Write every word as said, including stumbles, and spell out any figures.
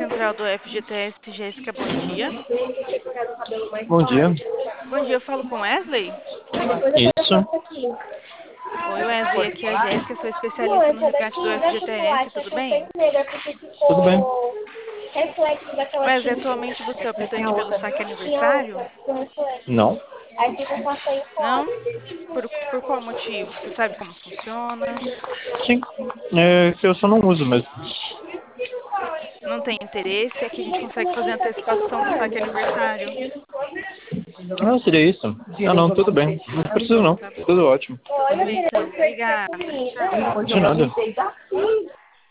central do F G T S, Jéssica, bom dia. Bom dia. Bom dia, eu falo com Wesley? Isso. Oi, Wesley, aqui é a Jéssica, sou especialista no resgate do F G T S, tudo bem? Tudo bem. Wesley, atualmente você é optante pelo saque aniversário? Não. Não? Por, por qual motivo? Você sabe como funciona? Sim. É que eu só não uso mesmo. Não tem interesse? Aqui a gente consegue fazer antecipação do saque aniversário. Ah, seria isso? Ah, não, tudo bem. Não preciso não. Tá, Tudo ótimo. tudo bem então, obrigada. Tchau. De nada.